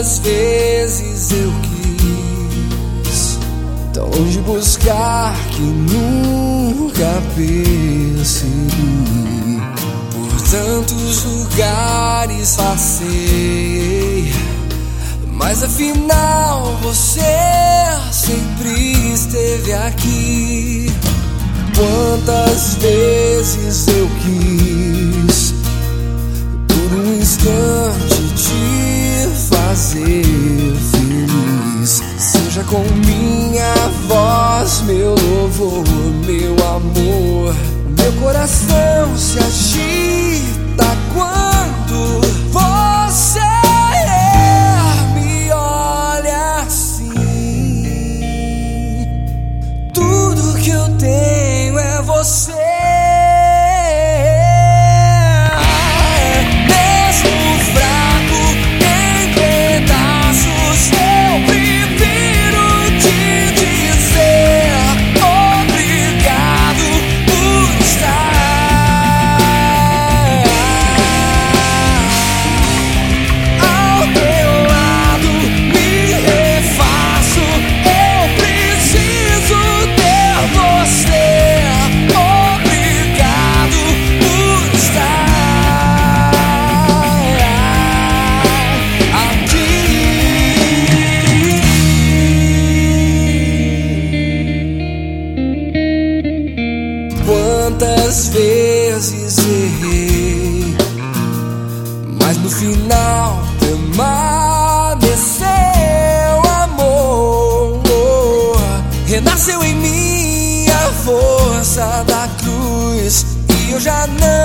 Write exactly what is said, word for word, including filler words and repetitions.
Quantas vezes eu quis tão longe buscar que nunca percebi. Por tantos lugares passei, mas afinal você sempre esteve aqui. Quantas vezes eu quis por um instante te fazer feliz, seja com minha voz, meu louvor, meu amor. Meu coração se agita quando você me olha assim. Tudo que eu tenho é você. Quantas vezes errei, mas no final permaneceu amor. Renasceu em mim a força da cruz e eu já não